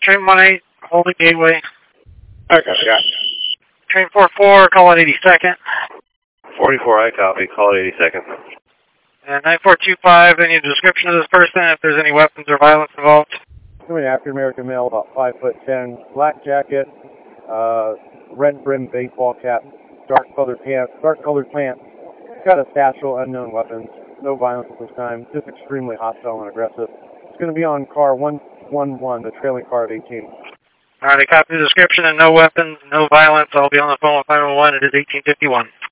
Train 18, holding gateway. Okay, got Train 44, call it 82nd. 44, I copy. Call it 82nd. And 9425, any description of this person, if there's any weapons or violence involved? African American male, about 5'10", black jacket, red brimmed baseball cap, dark colored pants, got a satchel, unknown weapons, no violence at this time, just extremely hostile and aggressive. It's going to be on car 111, the trailing car of 18. Alright, I copy the description and no weapons, no violence. I'll be on the phone with 511. It is 1851.